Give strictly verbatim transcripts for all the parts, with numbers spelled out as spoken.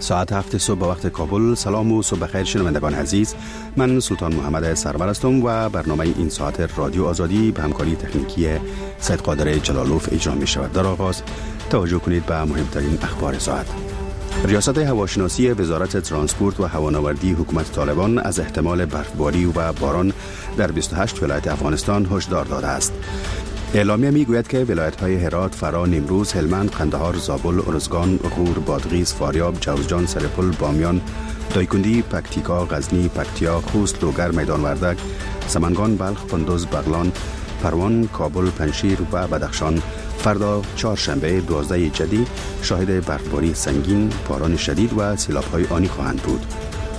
ساعت هفت صبح به وقت کابل. سلام و صبح بخیر شنوندگان عزیز، من سلطان محمد سرور هستم و برنامه این ساعت رادیو آزادی به همکاری تکنیکی سید قادر جلالوف اجرا می شود. در آغاز توجه کنید به مهمترین اخبار ساعت. ریاست هواشناسی وزارت ترانسپورت و هوانوردی حکومت طالبان از احتمال برفباری و باران در بیست و هشت ولایت افغانستان هشدار داده است. اعلامیه میگوید که ولایت‌های هرات، فرا، نیمروز، هلمند، قندهار، زابل، ارزگان، غور، بادغیس، فاریاب، جوزجان، سرپل، بامیان، دایکندی، پکتیکا، غزنی، پکتیا، خوست، لوگر، میدان وردک، سمنگان، بلخ، کندوز، بغلان، پروان، کابل، پنشیر و بدخشان فردا چهارشنبه دوازده جدی شاهد برفباری سنگین، باران شدید و سیلاب‌های آنی خواهند بود.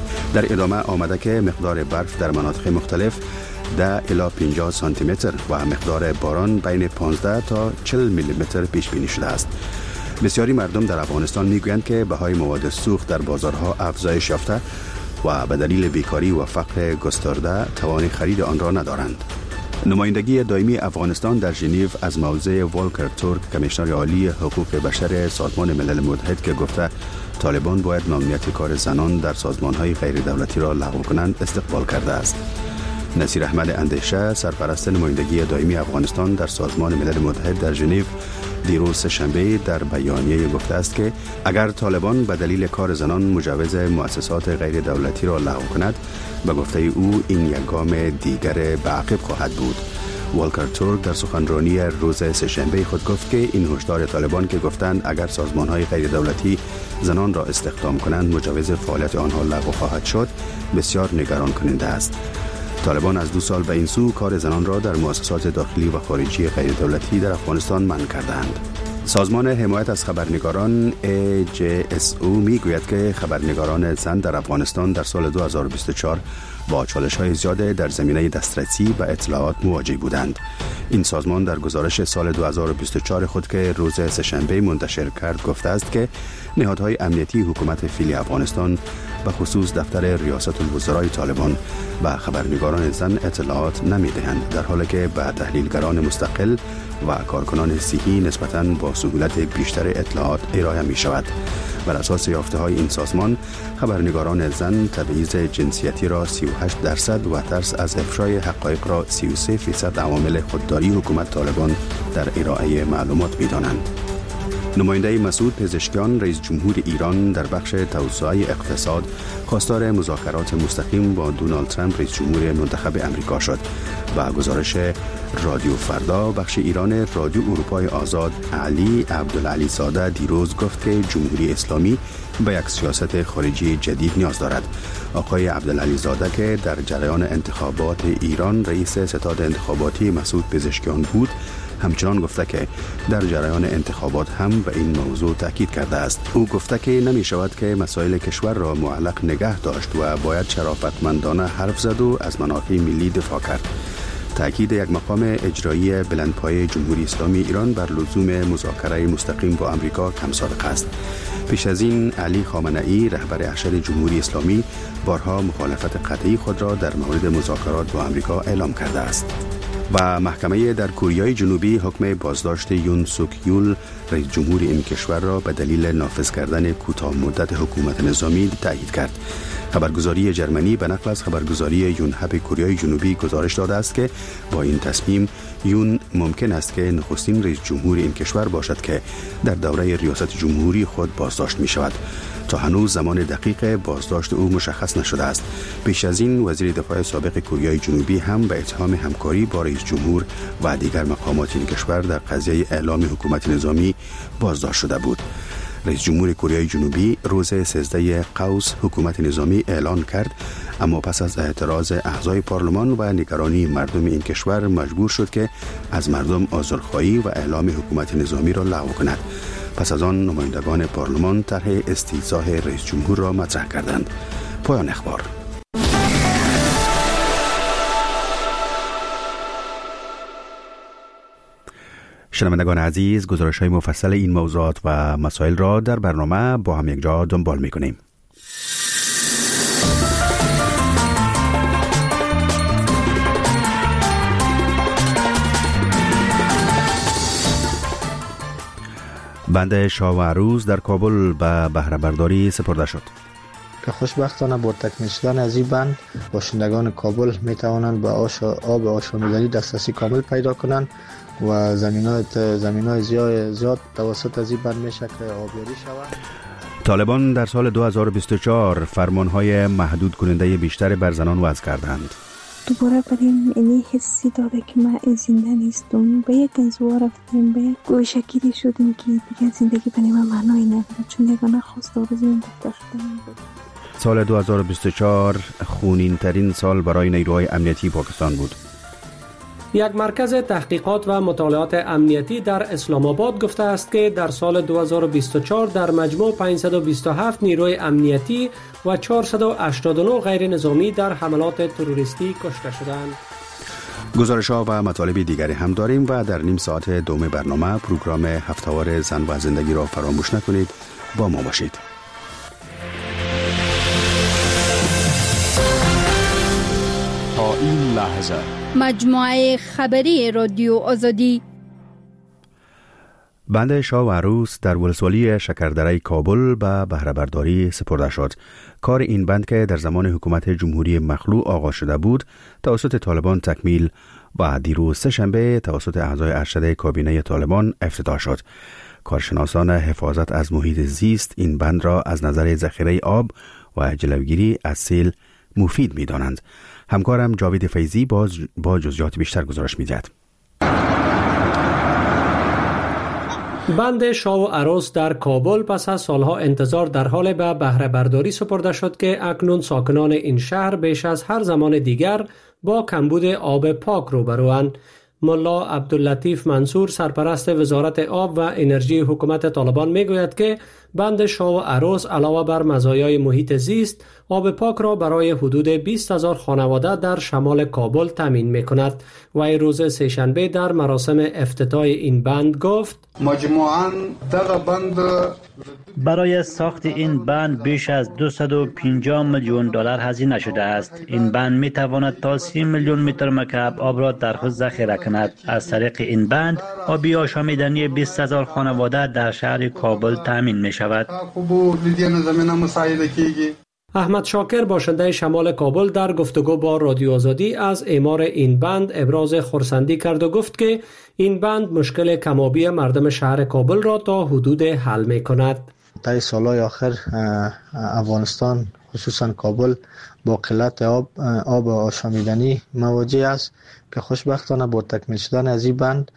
در ادامه آمده که مقدار برف در مناطق مختلف ده الی پنجاه سانتی متر و مقدار باران بین پانزده تا چهل میلی متر پیش بینی شده است. بسیاری مردم در افغانستان میگویند که بهای مواد سوخت در بازارها افزایش یافته و به دلیل بیکاری و فقر گسترده توان خرید آن را ندارند. نمایندگی دائمی افغانستان در ژنو از موضع والکر تورک، کمیشنر عالی حقوق بشر سازمان ملل متحد که گفته طالبان باید ممنوعیت کار زنان در سازمان‌های غیر دولتی را لغو کنند، استقبال کرده است. نصیر احمد اندیشه، سرپرست نمایندگی دائمی افغانستان در سازمان ملل متحد در ژنو، دیروز سه‌شنبه در بیانیه گفته است که اگر طالبان به دلیل کار زنان مجوز مؤسسات غیر دولتی را لغو کند، به گفته او این یک گام دیگر به عقب خواهد بود. والکر تورک در سخنرانی روز سه‌شنبه خود گفت که این هشدار طالبان که گفتند اگر سازمان‌های غیر دولتی زنان را استخدام کنند مجوز فعالیت آنها لغو خواهد شد، بسیار نگران کننده است. طالبان از دو سال به این سو کار زنان را در مؤسسات داخلی و خارجی غیر دولتی در افغانستان منع کردند. سازمان حمایت از خبرنگاران ای جی اس او می گوید که خبرنگاران زن در افغانستان در سال دو هزار و بیست و چهار با چالش‌های زیاد در زمینه دسترسی به اطلاعات مواجه بودند. این سازمان در گزارش سال دو هزار و بیست و چهار خود که روز سه‌شنبه منتشر کرد گفته است که نهادهای امنیتی حکومت فعلی افغانستان به خصوص دفتر ریاست الوزرای طالبان و خبرنگاران زن اطلاعات نمی‌دهند، در حالی که به تحلیلگران مستقل و کارکنان صحی نسبتاً با سهولت بیشتر اطلاعات ارائه می شود. بر اساس یافته‌های این سازمان، خبرنگاران زن تبعیض جنسیتی را سی و هشت درصد و ترس از افشای حقایق را سی و سه فیصد عوامل خودداری حکومت طالبان در ارائه معلومات می‌دانند. نماینده مسعود پزشکیان، رئیس جمهور ایران در بخش توسعه اقتصاد، خواستار مذاکرات مستقیم با دونالد ترامپ رئیس جمهور منتخب امریکا شد. با گزارش رادیو فردا بخش ایران رادیو اروپای آزاد، علی عبدالعلی زاده دیروز گفت که جمهوری اسلامی به یک سیاست خارجی جدید نیاز دارد. آقای عبدالعلی زاده که در جریان انتخابات ایران رئیس ستاد انتخاباتی مسعود پزشکیان بود، همچنان گفته که در جریان انتخابات هم به این موضوع تاکید کرده است. او گفته که نمی شود که مسائل کشور را معلق نگه داشت و باید شرافتمندانه حرف زد و از منافع ملی دفاع کرد. تأکید یک مقام اجرایی بلندپایه جمهوری اسلامی ایران بر لزوم مذاکره مستقیم با امریکا کم صادق است. پیش از این علی خامنه‌ای رهبر ارشد جمهوری اسلامی بارها مخالفت قطعی خود را در مورد مذاکرات با امریکا اعلام کرده است. و محکمه در کره جنوبی حکم بازداشت یون سوک یول رئیس جمهور این کشور را به دلیل نافذ کردن کوتاه مدت حکومت نظامی تایید کرد. خبرگزاری جرمنی به نقل از خبرگزاری یونهپ کره جنوبی گزارش داده است که با این تصمیم یون ممکن است که نخستین رئیس جمهور این کشور باشد که در دوره ریاست جمهوری خود بازداشت می شود. تا هنوز زمان دقیق بازداشت او مشخص نشده است. پیش از این وزیر دفاع سابق کره جنوبی هم به اتهام همکاری با رئیس جمهور و دیگر مقامات این کشور در قضیه اعلام حکومت نظامی بازداشت شده بود. رئیس جمهور کره جنوبی روز سیزده قوس حکومت نظامی اعلان کرد، اما پس از اعتراض اعضای پارلمان و نگرانی مردم این کشور مجبور شد که از مردم عذرخواهی و اعلام حکومت نظامی را لغو کند. پس از آن نمایندگان پارلمان طرح استیضاح رئیس جمهور را مطرح کردند. پایان اخبار. شنوندگان عزیز، گزارش‌های مفصل این موضوعات و مسائل را در برنامه با هم یک جا دنبال می‌کنیم. بند شاه و عروس در کابل به بهره برداری سپرده شد. که خوشبختانه با تکمیل شدن از این بند باشندگان کابل می توانند به آب آشامیدنی دسترسی کامل پیدا کنند و زمین‌های زمین‌های زیاد زیاد توسط از این بند میشه که آبیاری شود. طالبان در سال دو هزار و بیست و چهار فرمانهای محدود کننده بیشتر بر زنان وضع کردند. دوباره بریم اینی حسی داده که ما زنده نیستم، به یک انزوا رفتیم، به یک گوشگیری شدیم که دیگه زندگی برای ما معنایی نداره، چون یگانه خواست آرزوی دکتر شدن بود. سال دو هزار و بیست و چهار خونین ترین سال برای نیروهای امنیتی پاکستان بود. یک مرکز تحقیقات و مطالعات امنیتی در اسلام آباد گفته است که در سال دو هزار و بیست و چهار در مجموع پانصد و بیست و هفت نیروی امنیتی و چهارصد و هشتاد و نه غیر نظامی در حملات تروریستی کشته شدند. گزارش‌ها و مطالب دیگری هم داریم و در نیم ساعت دوم برنامه پروگرام هفته‌وار زن و زندگی را فراموش نکنید. با ما باشید. تا این لحظه مجموعه خبری رادیو آزادی. بند شاه و عروس در ولسوالی شکردره کابل به بهره برداری سپرده شد. کار این بند که در زمان حکومت جمهوری مخلوع آغاز شده بود توسط طالبان تکمیل و دیروز سه شنبه توسط اعضای ارشد کابینه طالبان افتتاح شد. کارشناسان حفاظت از محیط زیست این بند را از نظر ذخیره آب و جلوگیری از سیل مفید می دانند. همکارم جاوید فیضی باز با جزئیات بیشتر گزارش می‌دهد. بند شاه و عروس در کابل پس از سالها انتظار در حال به بهره برداری سپرده شد که اکنون ساکنان این شهر بیش از هر زمان دیگر با کمبود آب پاک روبروند. ملا عبداللطیف منصور سرپرست وزارت آب و انرژی حکومت طالبان میگوید که بند شاه و عروس علاوه بر مزایای محیط زیست آب پاک را برای حدود بیست هزار خانواده در شمال کابل تامین میکند. و روز سه‌شنبه در مراسم افتتاح این بند گفت مجموعاً دغه بند برای ساخت این بند بیش از دویست و پنجاه میلیون دلار هزینه شده است. این بند می تواند تا سی میلیون متر مکعب آب را در خود ذخیره کند. از طریق این بند آبی آشامیدنی بیست هزار خانواده در شهر کابل تامین می شود. احمد شاکر باشنده شمال کابل در گفتگو با رادیو آزادی از اعمار این بند ابراز خرسندی کرد و گفت که این بند مشکل کم‌آبی مردم شهر کابل را تا حدود حل می کند. در سالهای آخر افغانستان خصوصا کابل با قلت آب آب آشامیدنی مواجه است که خوشبختانه با تکمیل شدن از این بند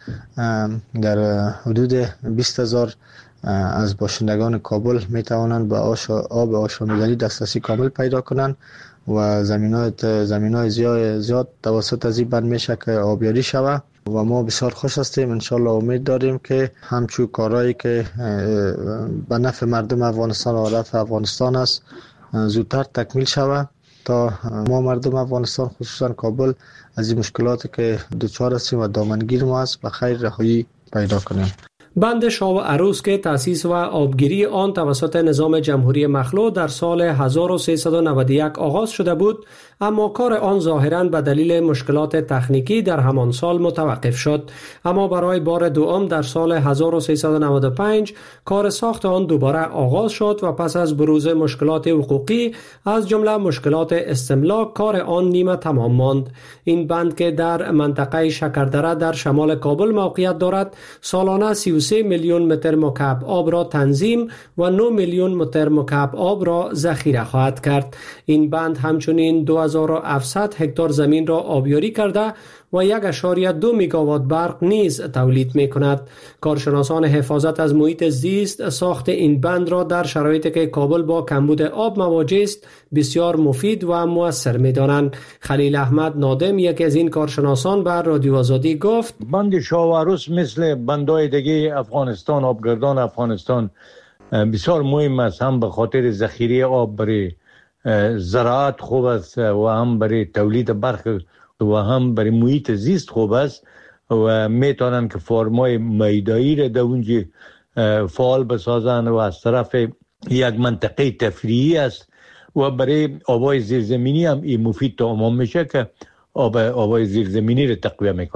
در حدود بیست هزار از باشندگان کابل می توانند به آب آشامیدنی دسترسی کامل پیدا کنند و زمین‌های زمین‌های زیاد زیاد توسط از این بند میشه که آبیاری شود و ما بسیار خوش هستیم. انشالله امید داریم که همچون کارهایی که به نفع مردم افغانستان و نفع افغانستان است زودتر تکمیل شود تا ما مردم افغانستان خصوصا کابل از این مشکلاتی که دچار هستیم و دامنگیر ما است به خیر رهایی پیدا کنیم. بند شاه و عروس که تأسیس و آبگیری آن توسط نظام جمهوری مخلوع در سال هزار و سیصد و نود و یک آغاز شده بود، اما کار آن ظاهراً به دلیل مشکلات تکنیکی در همان سال متوقف شد. اما برای بار دوم در سال هزار و سیصد و نود و پنج کار ساخت آن دوباره آغاز شد و پس از بروز مشکلات حقوقی از جمله مشکلات استملاک کار آن نیمه تمام ماند. این بند که در منطقه شکردره در شمال کابل موقعیت دارد سالانه سی و سه میلیون متر مکعب آب را تنظیم و نه میلیون متر مکعب آب را ذخیره خواهد کرد. این بند همچنین دو هزار و هفتصد هکتار زمین را آبیاری کرده و یک اشاریه دو میگاوات برق نیز تولید می کند. کارشناسان حفاظت از محیط زیست ساخت این بند را در شرایطی که کابل با کمبود آب مواجه است بسیار مفید و مؤثر می دانند. خلیل احمد نادم یکی از این کارشناسان بر رادیو آزادی گفت بند شاه و عروس مثل بندهای دیگه افغانستان آبگردان افغانستان بسیار مهم است، هم به خاطر ذخیره آب برای زراعت خوب است و هم برای تولید برق و هم برای محیط زیست خوب است و میتونن که فرمای میدایی را در اونجا فعال بسازن و از طرف یک منطقه تفریحی است و برای آبای زیرزمینی هم این مفید تمام میشه که آب آبای زیرزمینی را تقویه میکنه.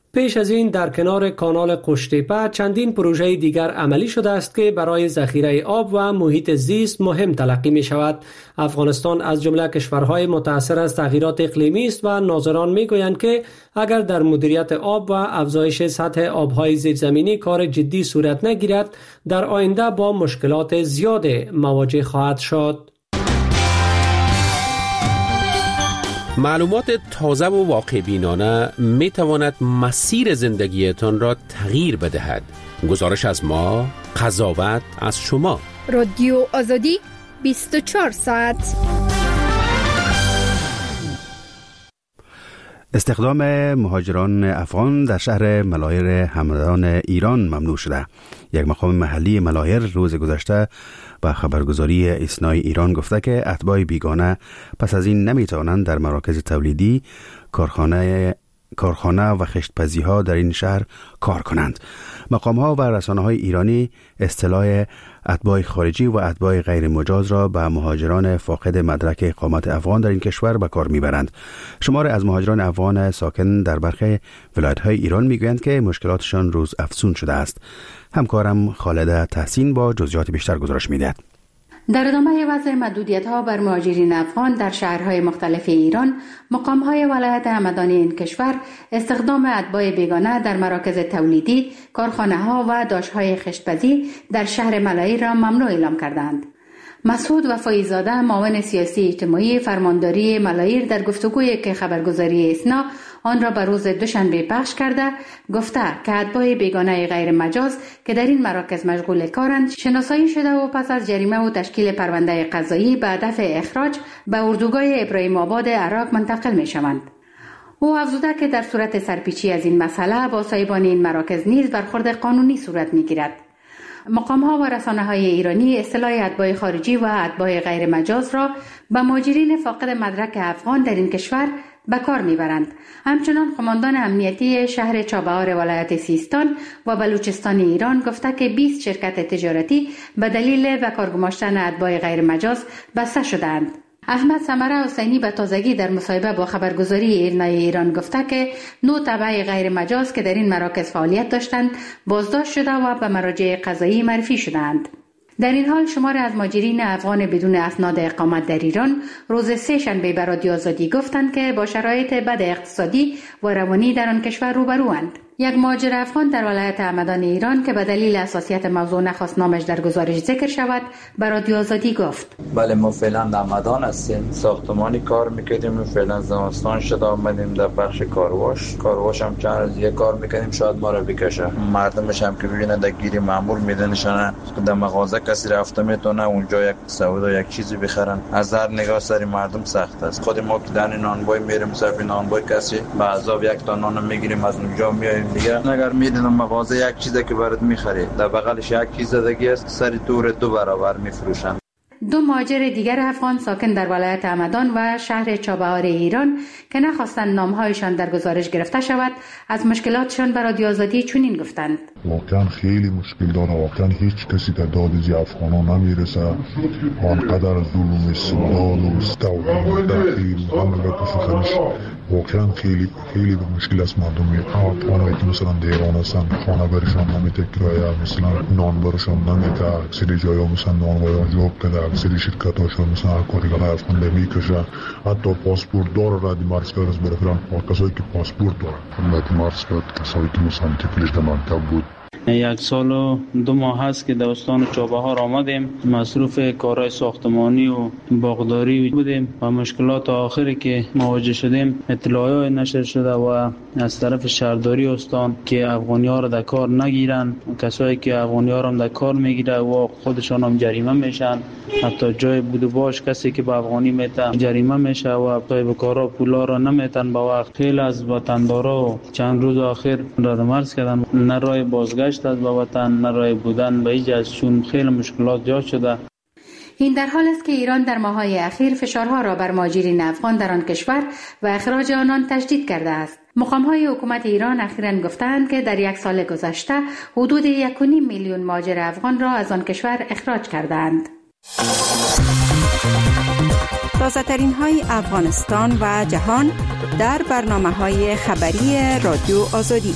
پیش از این در کنار کانال قشتیپه چندین پروژه دیگر عملی شده است که برای ذخیره آب و محیط زیست مهم تلقی می شود. افغانستان از جمله کشورهای متاثر از تغییرات اقلیمی است و ناظران می گویند که اگر در مدیریت آب و افزایش سطح آبهای زیرزمینی کار جدی صورت نگیرد، در آینده با مشکلات زیاد مواجه خواهد شد. معلومات تازه و واقع بینانه می تواند مسیر زندگیتان را تغییر بدهد. گزارش از ما، قضاوت از شما. رادیو آزادی بیست و چهار ساعت. استخدام مهاجران افغان در شهر ملایر همدان ایران ممنوع شده. یک مقام محلی ملایر روز گذشته با خبرگزاری اسنای ایران گفته که اتباع بیگانه پس از این نمیتوانند در مراکز تولیدی، کارخانه کارخانه و خشتپزی ها در این شهر کار کنند. مقام ها و رسانه های ایرانی اصطلاح اتباع خارجی و اتباع غیر مجاز را به مهاجران فاقد مدرک اقامت افغان در این کشور به کار میبرند. شمار از مهاجران افغان ساکن در برخی ولایت های ایران میگویند که مشکلاتشان روز افزون شده است. همکارم خالد تحسین با جزئیات بیشتر گزارش میدهد. در ادامه وضع محدودیت‌ها بر مهاجرین افغان در شهرهای مختلف ایران، مقام‌های ولایت همدان این کشور استخدام اتباع بیگانه در مراکز تولیدی، کارخانه‌ها و داشت‌های خشتپزی در شهر ملایر را ممنوع اعلام کردند. مسعود وفایی‌زاده، معاون سیاسی اجتماعی فرمانداری ملایر، در گفتگویی که خبرگزاری اسنا آن را به روز دوشنبه پخش کرده گفته که اتباع بیگانه غیر مجاز که در این مراکز مشغول کارند شناسایی شده و پس از جریمه و تشکیل پرونده قضایی به هدف اخراج به اردوگاه ابراهیم آباد عراق منتقل می شوند. او افزوده که در صورت سرپیچی از این مسئله با صاحبان این مراکز نیز برخورد قانونی صورت می گیرد. مقام ها و رسانه های ایرانی اصطلاح اتباع خارجی و اتباع غیر مجاز را به مهاجرین فاقد مدرک افغان در این کشور به کار میبرند. همچنان قماندان امنیتی شهر چابهار ولایت سیستان و بلوچستان ایران گفته که بیست شرکت تجارتی به دلیل به کار گماشتن اتباع غیر مجاز بسته شدند. احمد سمره حسینی به تازگی در مصاحبه با خبرگزاری ایرنای ایران گفته که نو تبع غیر مجاز که در این مراکز فعالیت داشتند بازداشت شده و به مراجع قضایی معرفی شدند. در این حال شمار از مهاجرین افغان بدون اسناد اقامت در ایران روز سه شنبه به رادیو آزادی گفتند که با شرایط بد اقتصادی و روانی در آن کشور روبروند. یک مهاجر افغان در ولایت همدان ایران که به دلیل حساسیت موضوع نخواست نامش در گزارش ذکر شود به رادیو آزادی گفت: بله، ما فعلا در همدان هستیم، ساختمانی کار میکردیم، فعلا زمستان شده آمدیم در بخش کارواش کارواش هم چند روز یک کار میکنیم، شاید ما را بکشه. مردمش هم که ببینن در گیری مامور میدنشن، در مغازه کسی رفته میتونه اونجا یک سودا یک چیزی بخرن. از هر نگاه سری مردم سخت است. خود ما که در نانوای میریم صرف نانوای کسی به عذاب یک تا نان میگیریم از اونجا میایم دیگه. اگر میدونم مغازه یک چیزی که برات میخری در بغلش یک چیز دیگه است، سری دور دو برابر میفروشن. دو مهاجر دیگر افغان ساکن در ولایت همدان و شهر چابهار ایران که نخواستند نامهایشان در گزارش گرفته شود از مشکلاتشان به رادیو آزادی چنین گفتند: واقعا خیلی مشکل داره، واقعا هیچ کسی در داد زی افغانان نمیرسه. آنقدر ظلم استبداد و استوطن و تحقیر و همه کشورش واقعا خیلی خیلی مشکل است. مردم افغانایی که مثلا دیران هستن خانه برشان نمیده، کرایه مثلا نان برشان نمیده، اکثر جایا مثلا نان وایان جواب کده، اکثر شرکت هاشون مثلا هر کاری که افغان نمیکشه، حتی پاسپورت داره رادی مارس کرد برفران و کسایی که پاسپورت داره رادی مارس کرد، کسایی که مثلا تفلیش در منطقه بود. یک سال و دو ماه هست که در استان چابهار آمدیم، مصروف کارهای ساختمانی و باغداری بودیم و مشکلات آخری که مواجه شدیم اطلاعات نشر شده و از طرف شهرداری استان که افغانی ها را در کار نگیرن، کسایی که افغانی ها را در کار میگیره و خودشان هم جریمه میشن، حتی جای بودو باش کسی که با افغانی میته جریمه میشه و صاحب کارا پولا را نمیتن با وقت. خیلی از وطندارا و چند روز آخر رد مرز کردن، نه راه بازگشت از با وطن نه راه بودن به هیچ از چون خیلی مشکلات ایجاد شده. این در حال است که ایران در ماه‌های اخیر فشارها را بر مهاجرین افغان در آن کشور و اخراج آنان تشدید کرده است. مقام‌های حکومت ایران اخیراً گفتند که در یک سال گذشته حدود یک و نیم میلیون مهاجر افغان را از آن کشور اخراج کردند. تازه ترین های افغانستان و جهان در برنامه های خبری رادیو آزادی.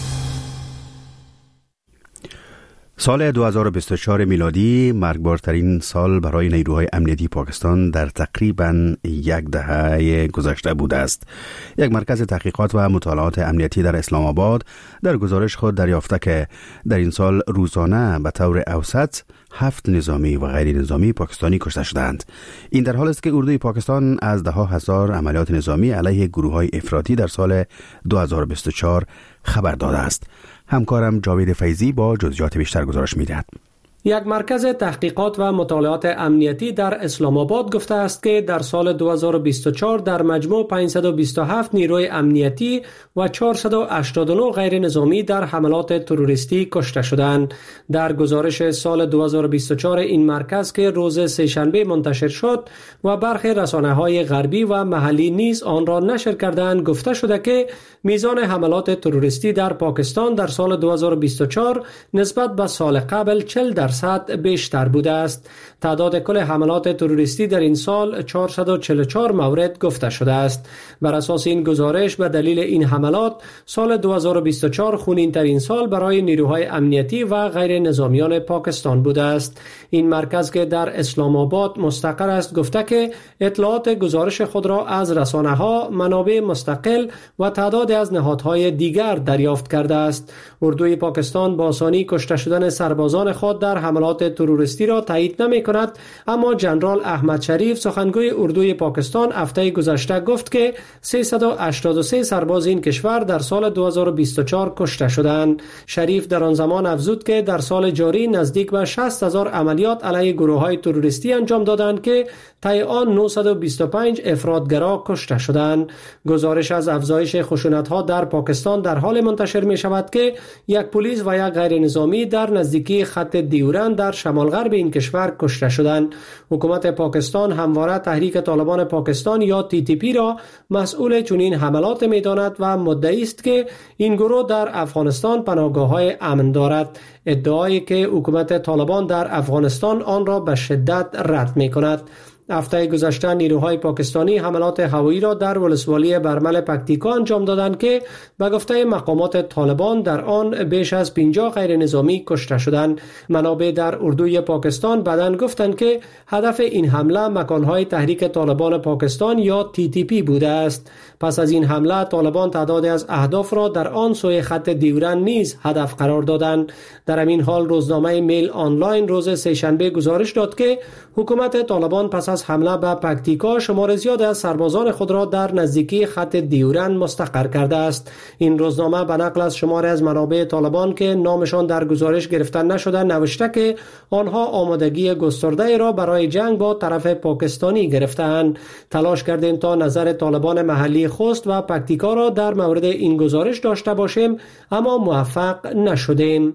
سال دو هزار و بیست و چهار میلادی مرگبارترین سال برای نیروهای امنیتی پاکستان در تقریباً یک دهه گذشته بوده است. یک مرکز تحقیقات و مطالعات امنیتی در اسلام آباد در گزارش خود دریافته که در این سال روزانه به طور اوسط هفت نظامی و غیر نظامی پاکستانی کشته شدند. این در حال است که اردوی پاکستان از ده ها هزار عملیات نظامی علیه گروه‌های افراطی در سال دو هزار و بیست و چهار خبر داده است. همکارم جاوید فیضی با جزئیات بیشتر گزارش می‌دهد. یک مرکز تحقیقات و مطالعات امنیتی در اسلام آباد گفته است که در سال دو هزار و بیست و چهار در مجموع پانصد و بیست و هفت نیروی امنیتی و چهارصد و هشتاد و نه غیر نظامی در حملات تروریستی کشته شدند. در گزارش سال دو هزار و بیست و چهار این مرکز که روز سه‌شنبه منتشر شد و برخی رسانه‌های غربی و محلی نیز آن را نشر کردند، گفته شده که میزان حملات تروریستی در پاکستان در سال دو هزار و بیست و چهار نسبت به سال قبل چهل درصد بیشتر بوده است. تعداد کل حملات تروریستی در این سال چهارصد و چهل و چهار مورد گفته شده است. بر اساس این گزارش به دلیل این حملات سال دو هزار و بیست و چهار خونین ترین سال برای نیروهای امنیتی و غیر نظامیان پاکستان بوده است. این مرکز که در اسلام آباد مستقر است گفته که اطلاعات گزارش خود را از رسانه‌ها، منابع مستقل و تعداد از نهادهای دیگر دریافت کرده است. اردوی پاکستان با آسانی کشته شدن سربازان خود در حملات تروریستی را تایید نمی کند، اما جنرال احمد شریف سخنگوی اردوی پاکستان هفته گذشته گفت که سیصد و هشتاد و سه سرباز این کشور در سال دو هزار و بیست و چهار کشته شدند. شریف در آن زمان افزود که در سال جاری نزدیک به شصت هزار عملیات علیه گروه‌های تروریستی انجام دادند که طی آن نهصد و بیست و پنج افراطگرا کشته شدند. گزارش از افزایش خشونت‌ها در پاکستان در حال منتشر می شود که یک پلیس و یک غیر نظامی در نزدیکی خط دیورند در شمال غرب این کشور کشته شدند. حکومت پاکستان همواره تحریک طالبان پاکستان یا تی تی پی را مسئول چنین حملات می داند و مدعی است که این گروه در افغانستان پناهگاه‌های امن دارد، ادعایی که حکومت طالبان در افغانستان آن را به شدت رد می کند. هفته گذشته نیروهای پاکستانی حملات هوایی را در ولسوالی برمل پکتیکا انجام دادند که به گفته مقامات طالبان در آن بیش از پنجاه غیر نظامی کشته شدند. منابع در اردوی پاکستان بعداً گفتند که هدف این حمله مکانهای تحریک طالبان پاکستان یا تی تی پی بوده است. پس از این حمله طالبان تعدادی از اهداف را در آن سوی خط دیورند نیز هدف قرار دادند. در همین حال روزنامه میل آنلاین روز سه‌شنبه گزارش داد که حکومت طالبان پس از حمله به پکتیکا شمار زیاد از سربازان خود را در نزدیکی خط دیورند مستقر کرده است. این روزنامه به نقل از شماری از منابع طالبان که نامشان در گزارش گرفته نشده نوشته که آنها آمادگی گسترده را برای جنگ با طرف پاکستانی گرفته‌اند. تلاش کردیم تا نظر طالبان محلی خوست و پکتیکا را در مورد این گزارش داشته باشیم، اما موفق نشدیم.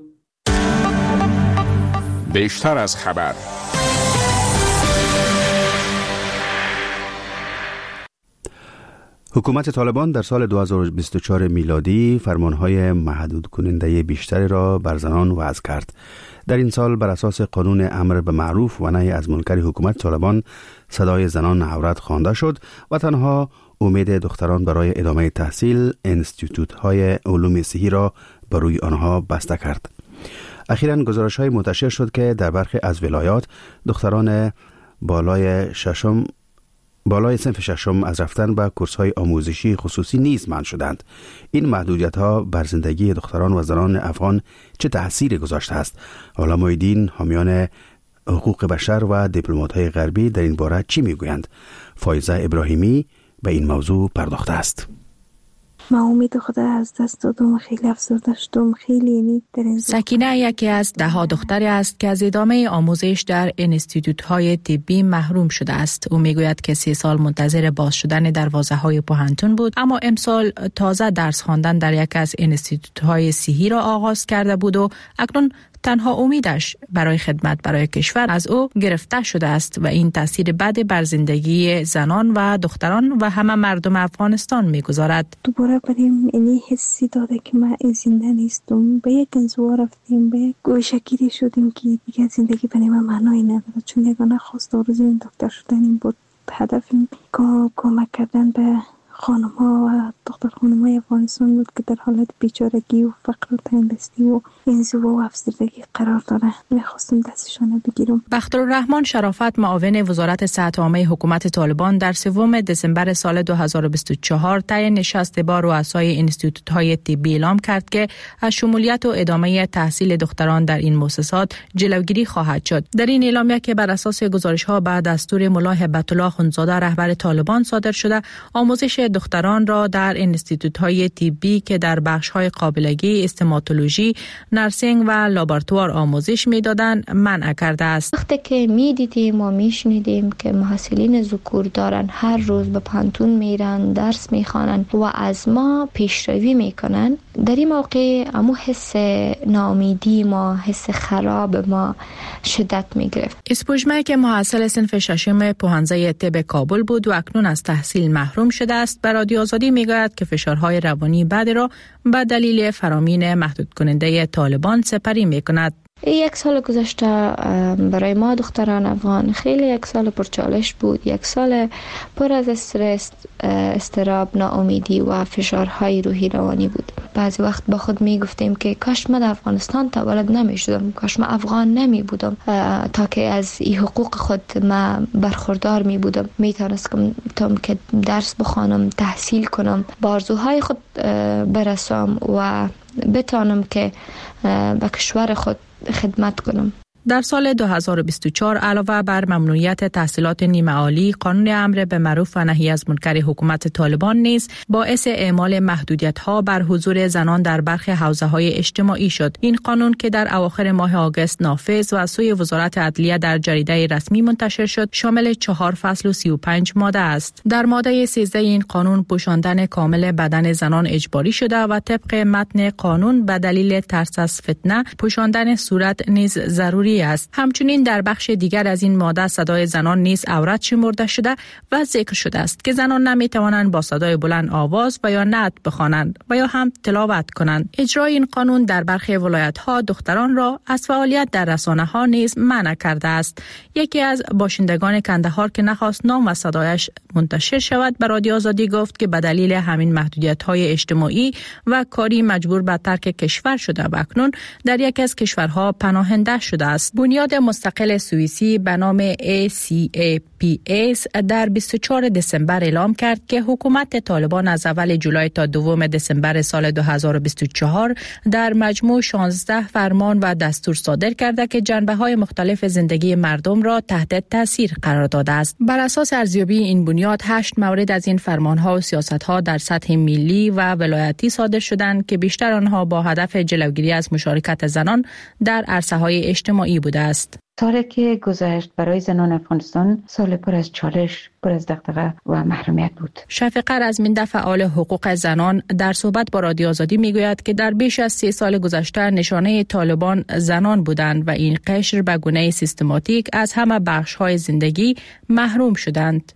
بیشتر از خبر. حکومت طالبان در سال دو هزار و بیست و چهار میلادی فرمانهای محدود کننده بیشتری را بر زنان وضع کرد. در این سال بر اساس قانون امر به معروف و نهی از منکر حکومت طالبان صدای زنان عورت خوانده شد و تنها امید دختران برای ادامه تحصیل انستیتوت های علوم صحی را بر روی آنها بسته کرد. اخیراً گزارش های منتشر شد که در برخی از ولایات دختران بالای ششم بالای صنف ششم از رفتن به کورس‌های آموزشی خصوصی نیز منع شدند. این محدودیت‌ها بر زندگی دختران و زنان افغان چه تأثیری گذاشته است؟ علمای دین، حامیان حقوق بشر و دیپلمات‌های غربی در این باره چی میگویند؟ فایزه ابراهیمی به این موضوع پرداخته است. من امید خدا از دست دادم، خیلی افسرده شدم، خیلی یعنی در این سکینه یکی از ده ها دختری است که از ادامه آموزش در انستیتوت‌های طبی محروم شده است. او میگوید که سه سال منتظر باز شدن دروازه‌های پوهنتون بود، اما امسال تازه درس خواندن در یک از انستیتوت‌های صحی را آغاز کرده بود و اکنون تنها امیدش برای خدمت برای کشور از او گرفته شده است و این تاثیر بد بر زندگی زنان و دختران و همه مردم افغانستان میگذارد. دوباره بریم اینی حسی داده که من زنده نیستم. به یک انزوا رفتیم، به یک گوشه‌گیری شدیم که دیگه زندگی برای من معنایی نداره، چون یگانه خواست آرزوی این دکتر شدن این بود. هدفم کمک کردن به خانم ها و دختر خانم های افغانستان بود که در حالت بیچارگی و فقر و تنگدستی و انزوا و افسردگی قرار داره. میخواستم دستشان بگیرم. بختالرحمن شرافت، معاون وزارت صحت عامه حکومت طالبان، در سوم دسامبر سال دو هزار و بیست و چهار طی نشست با رؤسای انستیتوت های طبی اعلام کرد که از شمولیت و ادامه تحصیل دختران در این مؤسسات جلوگیری خواهد شد. در این اعلامیه که بر اساس گزارش ها بعد دستور ملا هبت الله اخوندزاده رهبر طالبان صادر شده، آموزش دختران را در انستیتوت های طبی که در بخش های قابلگی، استوماتولوژی، نرسینگ و لابراتوار آموزش میدادند منع کرده است. وقتی که میدیدیم و میشنیدیم که محصلین ذکور دارن هر روز به پانتون میرن، درس میخوانن و از ما پیشروی میکنن، در این موقع امو حس ناامیدی ما، حس خراب ما شدت میگرفت. اسپوجمه که محصل صنف ششم پوهنځی طب کابل بود و اکنون از تحصیل محروم شده است، به رادیو آزادی میگوید که فشارهای روانی بعد را به دلیل فرامین محدود کننده طالبان سپری میکند. یک سال گذشته برای ما دختران افغان خیلی یک سال پرچالش بود، یک سال پر از استرس، استراب، ناامیدی و فشارهای روحی روانی بود. بعضی وقت با خود می گفتیم که کاش من در افغانستان تولد نمی شدم، کاش من افغان نمی بودم تا که از این حقوق خود من برخوردار می بودم، می توانستم که درس بخوانم، تحصیل کنم، به آرزوهای خود برسم و بتانم که به کشور خود خدمت کنم. در سال دو هزار و بیست و چهار علاوه بر ممنوعیت تحصیلات نیمه عالی، قانون امر به معروف و نهی از منکر حکومت طالبان نیز باعث اعمال محدودیت‌ها بر حضور زنان در برخی حوزه‌های اجتماعی شد. این قانون که در اواخر ماه آگوست نافذ و از سوی وزارت عدلیه در جریده رسمی منتشر شد، شامل چهار فصل و سی و پنج ماده است. در ماده سیزده این قانون پوشاندن کامل بدن زنان اجباری شده و طبق متن قانون به دلیل ترس از فتنه پوشاندن صورت نیز ضروری است. همچنین در بخش دیگر از این ماده صدای زنان نیز عورت شمرده شده و ذکر شده است که زنان نمی توانند با صدای بلند آواز و یا نعت بخوانند و یا هم تلاوت کنند. اجرای این قانون در برخی ولایت‌ها دختران را از فعالیت در رسانه‌ها نیز منع کرده است. یکی از باشندگان کندهار که نخواست نام و صدایش منتشر شود، به رادیو آزادی گفت که به دلیل همین محدودیت‌های اجتماعی و کاری مجبور به ترک کشور شده و اکنون در یکی از کشورها پناهنده شده است. بنیاد مستقل سوئیسی به نام ای سی ای پی ایس در بیست و چهارم دسامبر اعلام کرد که حکومت طالبان از اول جولای تا دوم دسامبر سال دو هزار و بیست و چهار در مجموع شانزده فرمان و دستور صادر کرده که جنبه‌های مختلف زندگی مردم را تحت تاثیر قرار داده است. بر اساس ارزیابی این بنیاد، هشت مورد از این فرمان‌ها و سیاست‌ها در سطح ملی و ولایتی صادر شدند که بیشتر آنها با هدف جلوگیری از مشارکت زنان در عرصه‌های اجتماعی بوده است. سالی که گذشت برای زنان افغانستان سال پر از چالش، پر از دغدغه و محرومیت بود. شفیقه رزمنده، فعال حقوق زنان، در صحبت با رادیو آزادی میگوید که در بیش از سه سال گذشته نشانه طالبان زنان بودند و این قشر به گونه سیستماتیک از همه بخش‌های زندگی محروم شدند.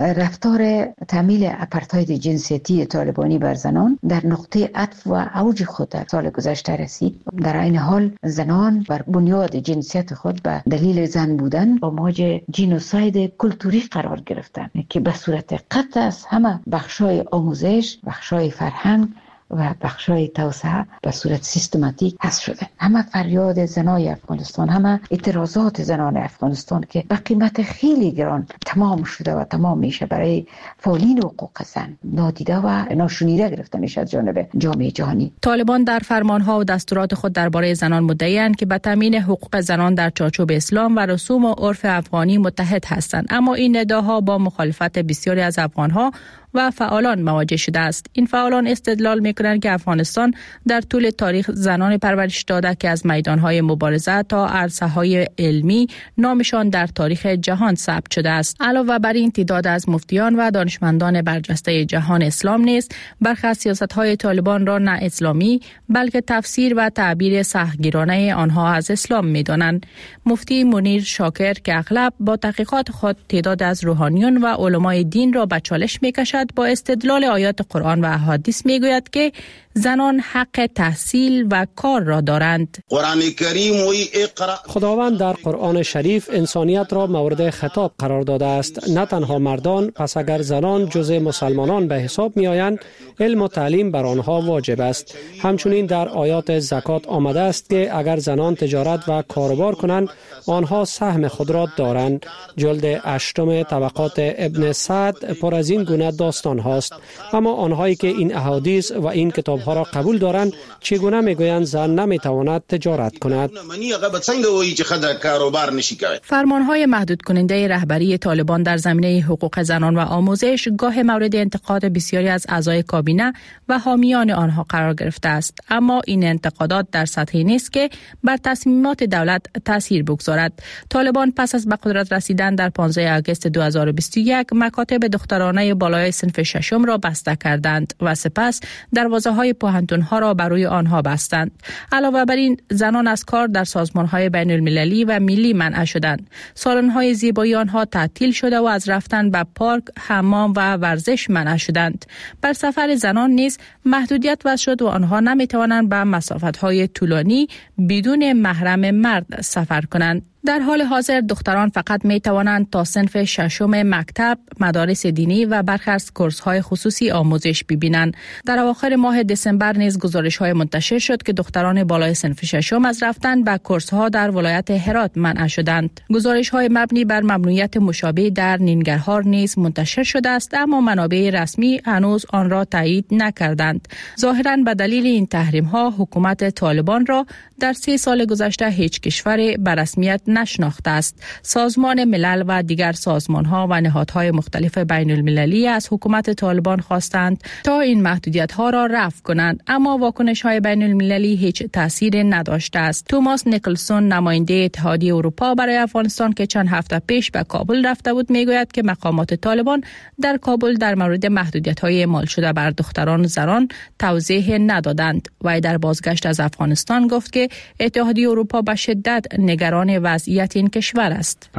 رفتار تحمیل اپارتاید جنسیتی طالبانی بر زنان در نقطه عطف و اوج خود در سال گذشته رسید. در این حال زنان بر بنیاد جنسیت خود به دلیل زن بودن با مواجه جینوساید کلتوری قرار گرفتند که به صورت قطع از همه بخشای آموزش، بخشای فرهنگ و بخشای توسعه به صورت سیستماتیک حذف شده. همه فریاد زنای افغانستان، همه اعتراضات زنان افغانستان که به قیمت خیلی گران تمام شده و تمام میشه برای فعالین حقوق زن، نادیده و ناشنیده گرفته میشه از جانب جامعه جهانی. طالبان در فرمانها و دستورات خود درباره زنان مدعی‌اند که به تامین حقوق زنان در چارچوب اسلام و رسوم و عرف افغانی متحد هستند، اما این ادعاها با مخالفت بسیاری از افغانها و فعالان مواجه شده است. این فعالان استدلال می‌کنند که افغانستان در طول تاریخ زنان پرورش داده که از میدان‌های مبارزه تا عرصه‌های علمی نامشان در تاریخ جهان ثبت شده است. علاوه بر این تعداد از مفتیان و دانشمندان برجسته جهان اسلام نیز برخی از سیاست‌های طالبان را نه اسلامی بلکه تفسیر و تعبیر سختگیرانه آنها از اسلام می‌دانند. مفتی منیر شاکر که اغلب با تحقیقات خود تعداد از روحانیون و علمای دین را به چالش می‌کشد، با استدلال آیات قرآن و احادیث می‌گوید که زنان حق تحصیل و کار را دارند. قرآن کریم خداوند در قرآن شریف انسانیت را مورد خطاب قرار داده است، نه تنها مردان. پس اگر زنان جزء مسلمانان به حساب می آیند، علم و تعلیم بر آنها واجب است. همچنین در آیات زکات آمده است که اگر زنان تجارت و کاروبار کنند، آنها سهم خود را دارند. جلد هشتم طبقات ابن سعد پر از این گونه داستان هاست. اما آنهایی که این احادیث و این کتاب ها را قبول دارند، چگونه میگویند زن نمیتواند تجارت کند؟ فرمانهای محدود کننده رهبری طالبان در زمینه حقوق زنان و آموزش گاه مورد انتقاد بسیاری از اعضای کابینه و حامیان آنها قرار گرفته است، اما این انتقادات در سطحی نیست که بر تصمیمات دولت تاثیر بگذارد. طالبان پس از به قدرت رسیدن در پانزده آگوست دو هزار و بیست و یک مکاتب دخترانه بالای صنف ششم را بسته کردند و سپس دروازه‌های پوهنتون‌ها را بر روی آنها بستند. علاوه بر این، زنان از کار در سازمان‌های بین المللی و ملی منع شدند. سالن‌های زیبایی آنها تعطیل شده و از رفتن به پارک، حمام و ورزش منع شدند. بر سفر زنان نیز محدودیت وضع شد و آنها نمی‌توانند به مسافت‌های طولانی بدون محرم مرد سفر کنند. در حال حاضر دختران فقط می توانند تا صنف ششم مکتب، مدارس دینی و برخی از کورس‌های خصوصی آموزش ببینند. در اواخر ماه دسامبر نیز گزارش‌های منتشر شد که دختران بالای صنف ششم از رفتن به کورس‌ها در ولایت هرات منع شدند. گزارش‌های مبنی بر ممنوعیت مشابه در ننگرهار نیز منتشر شده است، اما منابع رسمی هنوز آن را تایید نکردند. ظاهراً به دلیل این تحریم‌ها حکومت طالبان را در سه سال گذشته هیچ کشور به رسمیت نشناخته است. سازمان ملل و دیگر سازمان‌ها و نهادهای مختلف بین المللی از حکومت طالبان خواستند تا این محدودیت‌ها را رفع کنند، اما واکنش‌های بین المللی هیچ تأثیر نداشته است. توماس نیکلسون، نماینده اتحادیه اروپا برای افغانستان که چند هفته پیش به کابل رفته بود، میگوید که مقامات طالبان در کابل در مورد محدودیت‌های اعمال شده بر دختران و زنان توضیح ندادند. و در بازگشت از افغانستان گفت که اتحادیه اروپا به شدت نگران وضعیت این کشور است.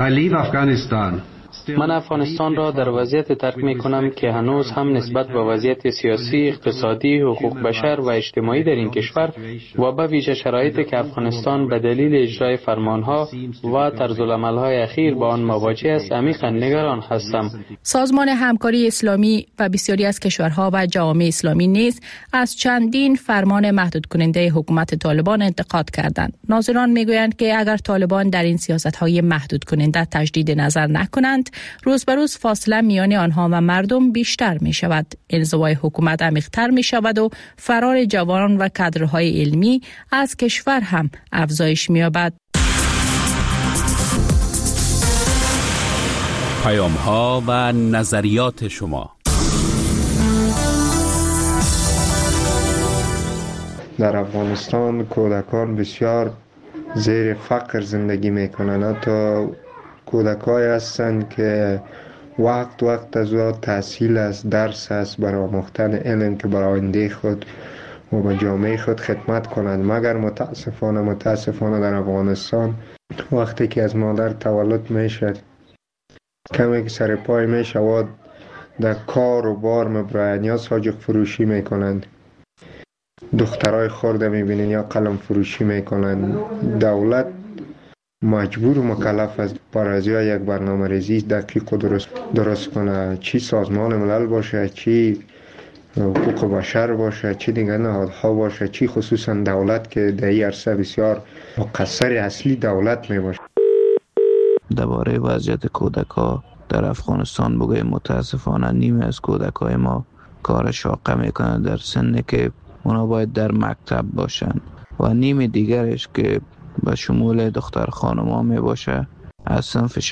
من افغانستان را در وضعیت ترک می کنم که هنوز هم نسبت به وضعیت سیاسی، اقتصادی، حقوق بشر و اجتماعی در این کشور و به ویژه شرایطی که افغانستان به دلیل اجرای فرمانها و طرزالعمل‌های اخیر با آن مواجه است عمیقا نگران هستم. سازمان همکاری اسلامی و بسیاری از کشورها و جوامع اسلامی نیز از چندین فرمان محدود کننده حکومت طالبان انتقاد کردند. ناظران میگویند که اگر طالبان در این سیاست‌های محدود کننده تجدید نظر نکنند، روز به روز فاصله میان آنها و مردم بیشتر می شود. انزوای حکومت عمیق‌تر می شود و فرار جوانان و کادرهای علمی از کشور هم افزایش می یابد. پیام‌ها و نظریات شما. در افغانستان کودکان بسیار زیر فقر زندگی میکنند. حتی کودکایی هستند که وقت وقت از وقت تحصیل است، درس است، برای آموختن علم که برای آینده خود و به جامعه خود خدمت کنند. مگر متاسفانه متاسفانه در افغانستان وقتی که از مادر تولد میشد، کمی که سر پای میشود، در کار و بار مبراین یا ساجق فروشی میکنند، دخترای خورده میبینین یا قلم فروشی میکنند. دولت مجبور و مکلف است برای یک برنامه ریزی دقیق و درست درست کنه، چی سازمان ملل باشه، چی حقوق بشر باشه، چی دیگر نهادها باشه، چی خصوصا دولت که در این عرصه بسیار مقصر اصلی دولت می باشه. درباره وضعیت کودک‌ها در افغانستان بگویم متاسفانه نیمه از کودک‌های ما کار شاقه میکنند در سنی که اونا باید در مکتب باشن و نیمه دیگرش که به شمول دختر خانوما می باشه از صنف